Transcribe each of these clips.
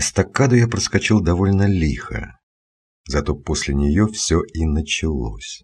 Эстакаду я проскочил довольно лихо. Зато после нее все и началось.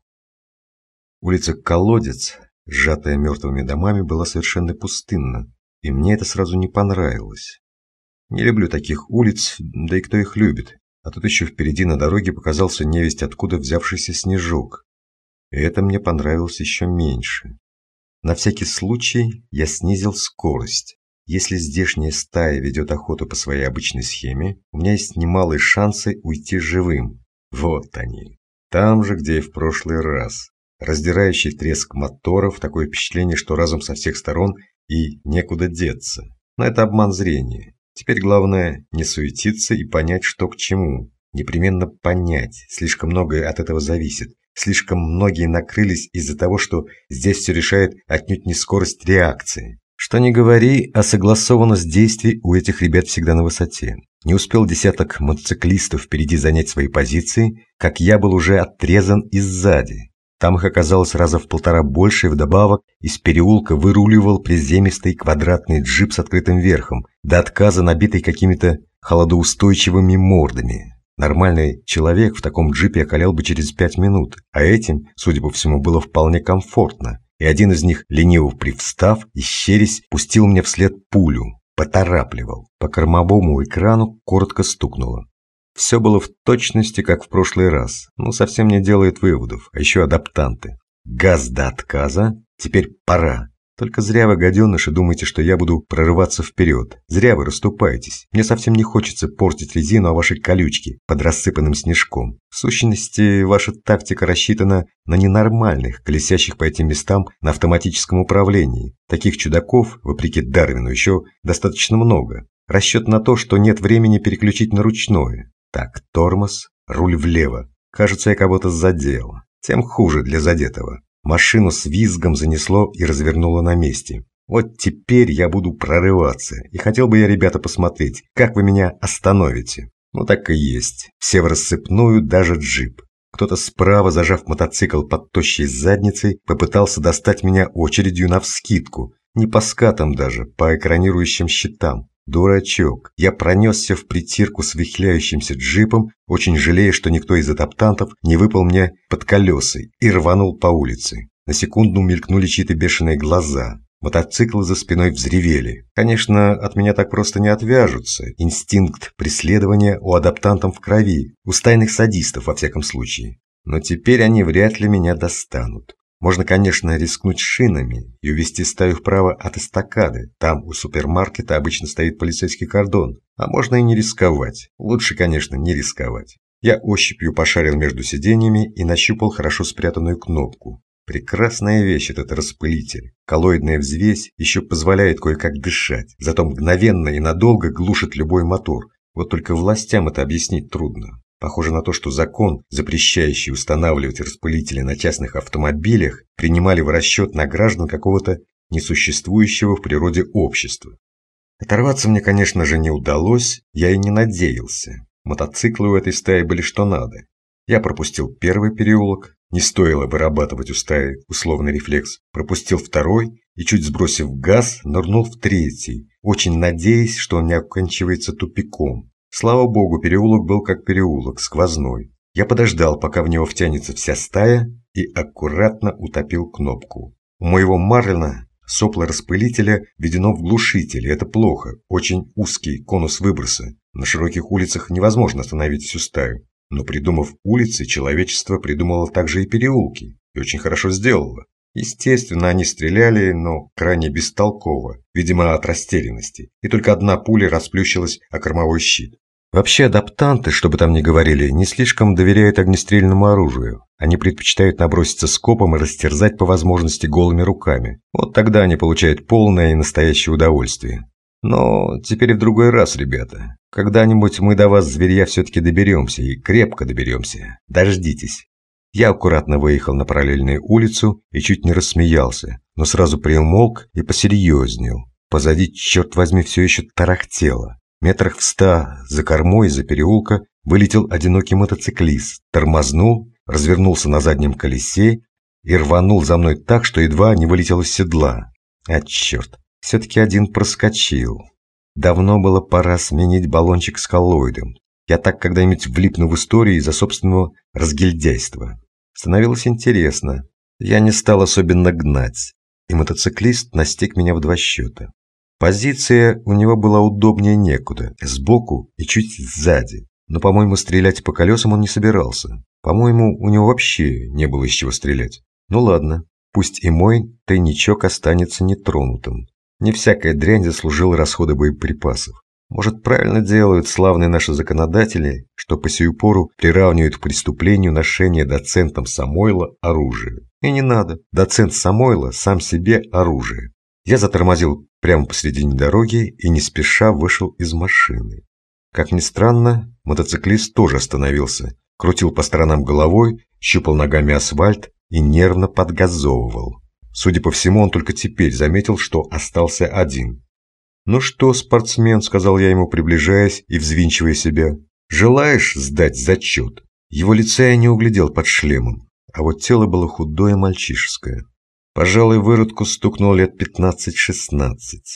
Улица Колодец, сжатая мертвыми домами, была совершенно пустынна, и мне это сразу не понравилось. Не люблю таких улиц, да и кто их любит. А тут еще впереди на дороге показался невесть откуда взявшийся снежок. И это мне понравилось еще меньше. На всякий случай я снизил скорость. Если здешняя стая ведет охоту по своей обычной схеме, у меня есть немалые шансы уйти живым. Вот они. Там же, где и в прошлый раз. Раздирающий треск моторов, такое впечатление, что разом со всех сторон и некуда деться. Но это обман зрения. Теперь главное не суетиться и понять, что к чему. Непременно понять. Слишком многое от этого зависит. Слишком многие накрылись из-за того, что здесь все решает отнюдь не скорость реакции. Что ни говори, а согласованность действий у этих ребят всегда на высоте. Не успел десяток мотоциклистов впереди занять свои позиции, как я был уже отрезан и сзади. Там их оказалось раза в 1,5 больше, и вдобавок из переулка выруливал приземистый квадратный джип с открытым верхом, до отказа набитый какими-то холодоустойчивыми мордами. Нормальный человек в таком джипе околел бы через 5 минут, а этим, судя по всему, было вполне комфортно. И один из них, лениво привстав и щерясь, пустил мне вслед пулю, поторапливал. По кормовому экрану коротко стукнуло. Все было в точности, как в прошлый раз, но совсем не делает выводов, а еще адаптанты. Газ до отказа, теперь пора. Только зря вы, гаденыши, думаете, что я буду прорываться вперед. Зря вы расступаетесь. Мне совсем не хочется портить резину о вашей колючке под рассыпанным снежком. В сущности, ваша тактика рассчитана на ненормальных, колесящих по этим местам на автоматическом управлении. Таких чудаков, вопреки Дарвину, еще достаточно много. Расчет на то, что нет времени переключить на ручное. Так, тормоз, руль влево. Кажется, я кого-то задел. Тем хуже для задетого. Машину с визгом занесло и развернуло на месте. Вот теперь я буду прорываться. И хотел бы я, ребята, посмотреть, как вы меня остановите. Ну так и есть. Все в рассыпную, даже джип. Кто-то справа, зажав мотоцикл под тощей задницей, попытался достать меня очередью навскидку. Не по скатам даже, по экранирующим щитам. Дурачок. Я пронесся в притирку с вихляющимся джипом, очень жалея, что никто из адаптантов не выпал мне под колеса, и рванул по улице. На секунду мелькнули чьи-то бешеные глаза. Мотоциклы за спиной взревели. Конечно, от меня так просто не отвяжутся. Инстинкт преследования у адаптантов в крови, у стайных садистов во всяком случае. Но теперь они вряд ли меня достанут. Можно, конечно, рискнуть шинами и увести стаю вправо от эстакады. Там у супермаркета обычно стоит полицейский кордон. А можно и не рисковать. Лучше, конечно, не рисковать. Я ощупью пошарил между сиденьями и нащупал хорошо спрятанную кнопку. Прекрасная вещь этот распылитель. Коллоидная взвесь еще позволяет кое-как дышать. Зато мгновенно и надолго глушит любой мотор. Вот только властям это объяснить трудно. Похоже на то, что закон, запрещающий устанавливать распылители на частных автомобилях, принимали в расчет на граждан какого-то несуществующего в природе общества. Оторваться мне, конечно же, не удалось, я и не надеялся. Мотоциклы у этой стаи были что надо. Я пропустил первый переулок, не стоило вырабатывать у стаи условный рефлекс, пропустил второй и, чуть сбросив газ, нырнул в третий, очень надеясь, что он не оканчивается тупиком. Слава богу, переулок был как переулок, сквозной. Я подождал, пока в него втянется вся стая, и аккуратно утопил кнопку. У моего Марлина сопло распылителя введено в глушитель, и это плохо, очень узкий конус выброса. На широких улицах невозможно остановить всю стаю. Но придумав улицы, человечество придумало также и переулки, и очень хорошо сделало. Естественно, они стреляли, но крайне бестолково, видимо, от растерянности, и только одна пуля расплющилась о кормовой щит. Вообще адаптанты, что бы там ни говорили, не слишком доверяют огнестрельному оружию. Они предпочитают наброситься скопом и растерзать по возможности голыми руками. Вот тогда они получают полное и настоящее удовольствие. Но теперь в другой раз, ребята. Когда-нибудь мы до вас, зверья, все-таки доберемся, и крепко доберемся. Дождитесь. Я аккуратно выехал на параллельную улицу и чуть не рассмеялся, но сразу приумолк и посерьезнел. Позади, черт возьми, все еще тарахтело. Метрах в 100 за кормой из-за переулка вылетел одинокий мотоциклист, тормознул, развернулся на заднем колесе и рванул за мной так, что едва не вылетел из седла. А черт, все-таки один проскочил. Давно было пора сменить баллончик с коллоидом. Я так когда-нибудь влипну в истории из-за собственного разгильдяйства. Становилось интересно. Я не стал особенно гнать, и мотоциклист настиг меня в 2 счета. Позиция у него была удобнее некуда, сбоку и чуть сзади. Но, по-моему, стрелять по колесам он не собирался. По-моему, у него вообще не было из чего стрелять. Ну ладно, пусть и мой тайничок останется нетронутым. Не всякая дрянь заслужила расхода боеприпасов. Может, правильно делают славные наши законодатели, что по сию пору приравнивают к преступлению ношение доцентом Самойла оружия. И не надо. Доцент Самойла сам себе оружие. Я затормозил прямо посредине дороги и не спеша вышел из машины. Как ни странно, мотоциклист тоже остановился, крутил по сторонам головой, щупал ногами асфальт и нервно подгазовывал. Судя по всему, он только теперь заметил, что остался один. «Ну что, спортсмен», — сказал я ему, приближаясь и взвинчивая себя, — «желаешь сдать зачет?» Его лица я не углядел под шлемом, а вот тело было худое мальчишеское. Пожалуй, выродку стукнул лет 15-16.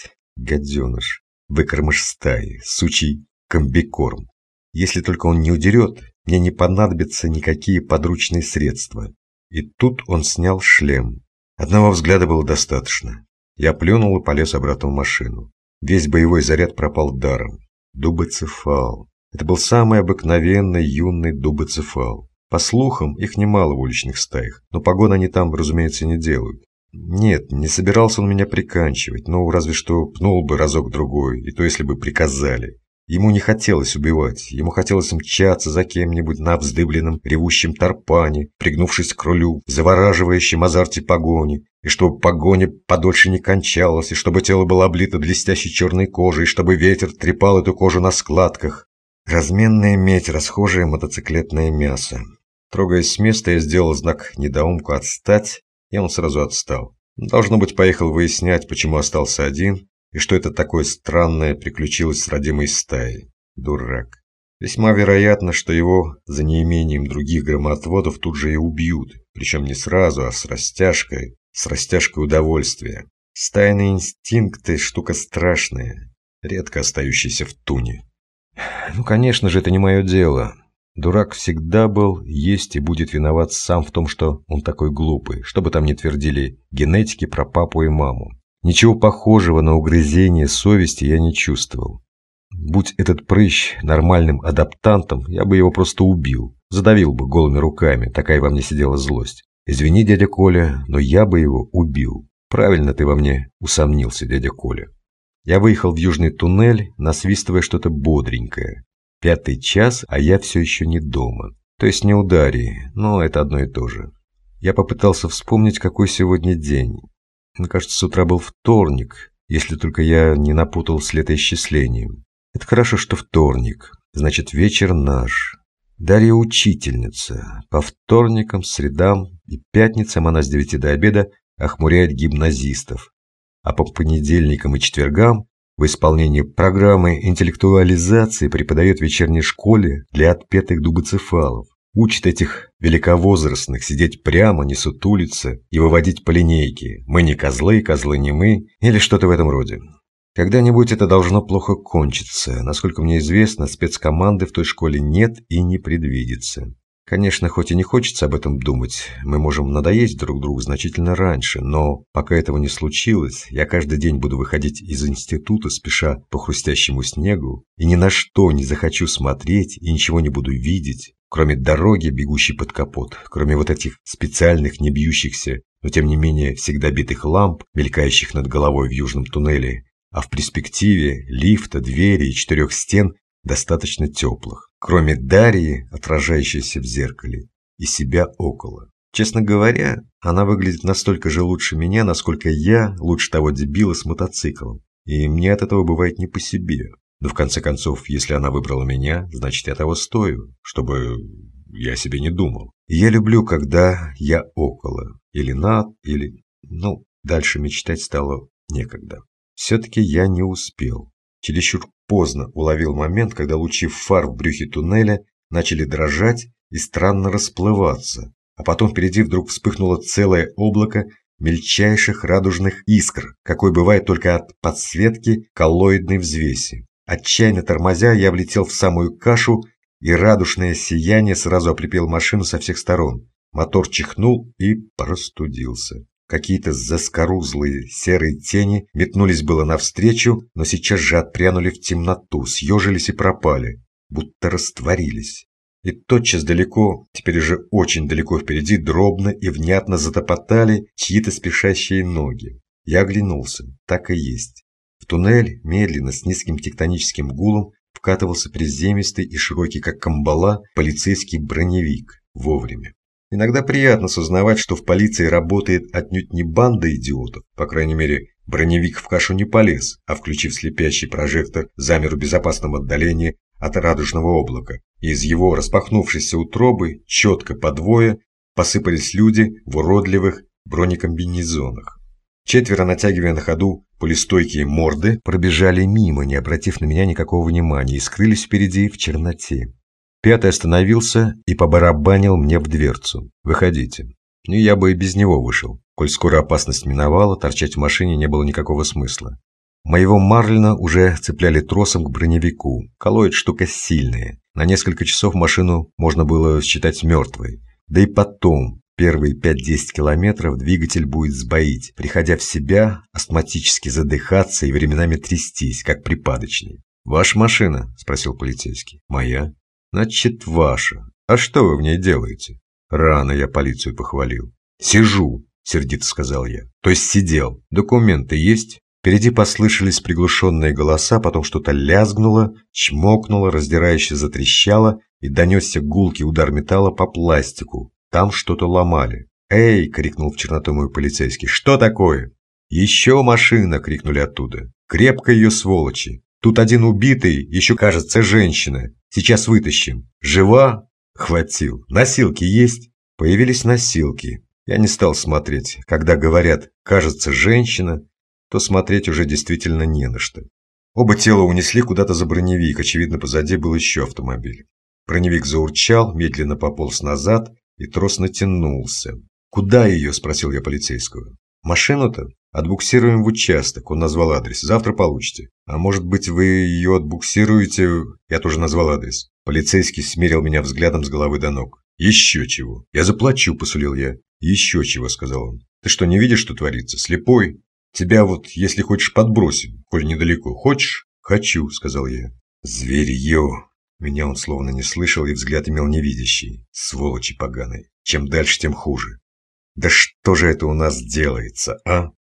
Гаденыш, выкормыш стаи, сучий комбикорм. Если только он не удерет, мне не понадобятся никакие подручные средства. И тут он снял шлем. Одного взгляда было достаточно. Я плюнул и полез обратно в машину. Весь боевой заряд пропал даром. Дубоцефал. Это был самый обыкновенный юный дубоцефал. По слухам, их немало в уличных стаях, но погон они там, разумеется, не делают. Нет, не собирался он меня приканчивать, но разве что пнул бы разок-другой, и то если бы приказали. Ему не хотелось убивать, ему хотелось мчаться за кем-нибудь на вздыбленном ревущем тарпане, пригнувшись к рулю, в завораживающем азарте погони, и чтобы погоня подольше не кончалась, и чтобы тело было облито блестящей черной кожей, и чтобы ветер трепал эту кожу на складках. Разменная медь, расхожее мотоциклетное мясо. Трогаясь с места, я сделал знак недоумку «отстать», и он сразу отстал. Должно быть, поехал выяснять, почему остался один, и что это такое странное приключилось с родимой стаей. Дурак. Весьма вероятно, что его, за неимением других громоотводов, тут же и убьют, причем не сразу, а с растяжкой удовольствия. Стайные инстинкты – штука страшная, редко остающаяся в туне. Ну, конечно же, это не мое дело. Дурак всегда был, есть и будет виноват сам в том, что он такой глупый, что бы там ни твердили генетики про папу и маму. Ничего похожего на угрызение совести я не чувствовал. Будь этот прыщ нормальным адаптантом, я бы его просто убил, задавил бы голыми руками, такая во мне сидела злость. Извини, дядя Коля, но я бы его убил. Правильно ты во мне усомнился, дядя Коля. Я выехал в южный туннель, насвистывая что-то бодренькое. 5-й час, а я все еще не дома. То есть не у Дарьи, но это одно и то же. Я попытался вспомнить, какой сегодня день. Мне кажется, с утра был вторник, если только я не напутал с летоисчислением. Это хорошо, что вторник, значит, вечер наш. Дарья учительница. По вторникам, средам и пятницам она с 9 до обеда охмуряет гимназистов. А по понедельникам и четвергам в исполнении программы интеллектуализации преподает в вечерней школе для отпетых дубоцефалов. Учит этих великовозрастных сидеть прямо, не сутулиться и выводить по линейке. Мы не козлы, козлы не мы, или что-то в этом роде. Когда-нибудь это должно плохо кончиться. Насколько мне известно, спецкоманды в той школе нет и не предвидится. Конечно, хоть и не хочется об этом думать, мы можем надоесть друг другу значительно раньше, но пока этого не случилось, я каждый день буду выходить из института, спеша по хрустящему снегу, и ни на что не захочу смотреть и ничего не буду видеть, кроме дороги, бегущей под капот, кроме вот этих специальных не бьющихся, но тем не менее всегда битых ламп, мелькающих над головой в южном туннеле, а в перспективе лифта, двери и 4 стен достаточно теплых, кроме Дарьи, отражающейся в зеркале, и себя около. Честно говоря, она выглядит настолько же лучше меня, насколько я лучше того дебила с мотоциклом, и мне от этого бывает не по себе. Но в конце концов, если она выбрала меня, значит, я того стою, чтобы я о себе не думал. И я люблю, когда я около, или над, или... дальше мечтать стало некогда. Все-таки я не успел. Чересчур поздно уловил момент, когда лучи фар в брюхе туннеля начали дрожать и странно расплываться, а потом впереди вдруг вспыхнуло целое облако мельчайших радужных искр, какой бывает только от подсветки коллоидной взвеси. Отчаянно тормозя, я влетел в самую кашу, и радужное сияние сразу облепило машину со всех сторон. Мотор чихнул и простудился. Какие-то заскорузлые серые тени метнулись было навстречу, но сейчас же отпрянули в темноту, съежились и пропали, будто растворились. И тотчас далеко, теперь уже очень далеко впереди, дробно и внятно затопотали чьи-то спешащие ноги. Я оглянулся, так и есть. В туннель медленно, с низким тектоническим гулом, вкатывался приземистый и широкий, как камбала, полицейский броневик. Вовремя. Иногда приятно сознавать, что в полиции работает отнюдь не банда идиотов, по крайней мере, броневик в кашу не полез, а, включив слепящий прожектор, замер в безопасном отдалении от радужного облака, и из его распахнувшейся утробы, четко по двое, посыпались люди в уродливых бронекомбинезонах. Четверо, натягивая на ходу пулестойкие морды, пробежали мимо, не обратив на меня никакого внимания, и скрылись впереди в черноте. Пятый остановился и побарабанил мне в дверцу. «Выходите». Ну, я бы и без него вышел. Коль скоро опасность миновала, торчать в машине не было никакого смысла. Моего Марлина уже цепляли тросом к броневику. Коллоид штука сильная. На несколько часов машину можно было считать мертвой. Да и потом, первые 5-10 километров двигатель будет сбоить, приходя в себя, астматически задыхаться и временами трястись, как припадочный. «Ваша машина?» – спросил полицейский. «Моя». «Значит, ваша. А что вы в ней делаете?» «Рано я полицию похвалил». «Сижу», – сердито сказал я. «То есть сидел. Документы есть?» Впереди послышались приглушенные голоса, потом что-то лязгнуло, чмокнуло, раздирающе затрещало, и донесся гулкий удар металла по пластику. Там что-то ломали. «Эй!» – крикнул в черноту мой полицейский. «Что такое?» «Еще машина!» – крикнули оттуда. «Крепко ее, сволочи! Тут один убитый, еще, кажется, женщина. Сейчас вытащим. Жива?» «Хватил. Носилки есть?» Появились носилки. Я не стал смотреть. Когда говорят «кажется, женщина», то смотреть уже действительно не на что. Оба тела унесли куда-то за броневик. Очевидно, позади был еще автомобиль. Броневик заурчал, медленно пополз назад, и трос натянулся. «Куда ее?» – спросил я полицейского. «Машину-то? Отбуксируем в участок», – он назвал адрес. «Завтра получите. А может быть, вы ее отбуксируете?» Я тоже назвал адрес. Полицейский смерил меня взглядом с головы до ног. «Еще чего?» «Я заплачу», – посулил я. «Еще чего», – сказал он. «Ты что, не видишь, что творится? Слепой? Тебя вот, если хочешь, подбросим, коль недалеко. Хочешь?» «Хочу», – сказал я. «Зверье!» Меня он словно не слышал и взгляд имел невидящий. Сволочи поганые. Чем дальше, тем хуже. «Да что же это у нас делается, а?»